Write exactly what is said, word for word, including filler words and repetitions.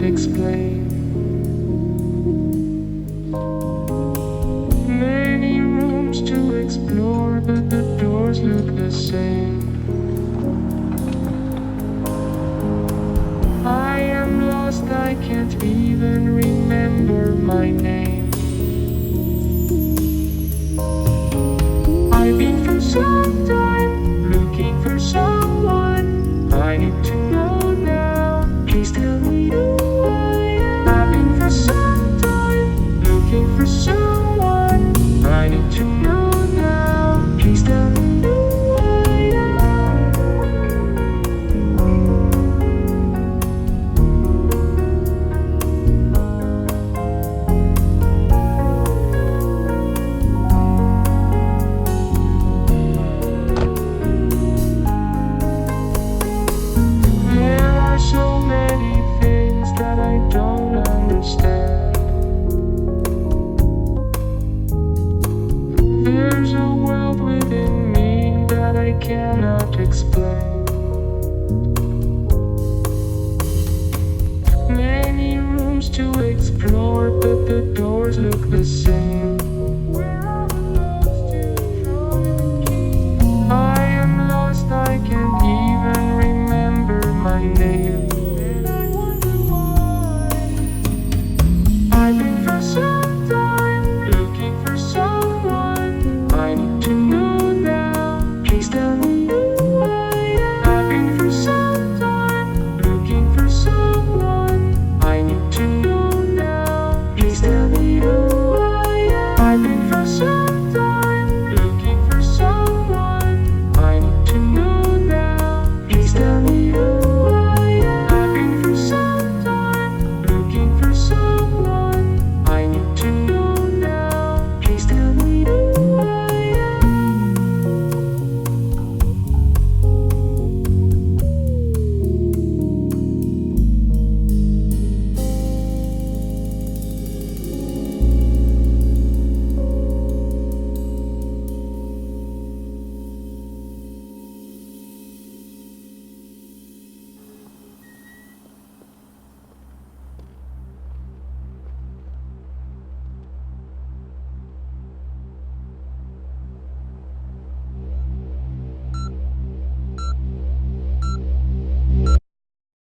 explain. Many rooms to explore, but the doors look the same. I am lost, I can't even remember my name. I've been for some time looking for someone I need to know now. Please tell me who I am. I've been for some time looking for someone I need to know now. Please tell me who I am. There are so many things that I don't understand. There's a world within me that I cannot explain. Many rooms to explore, but the doors look the same.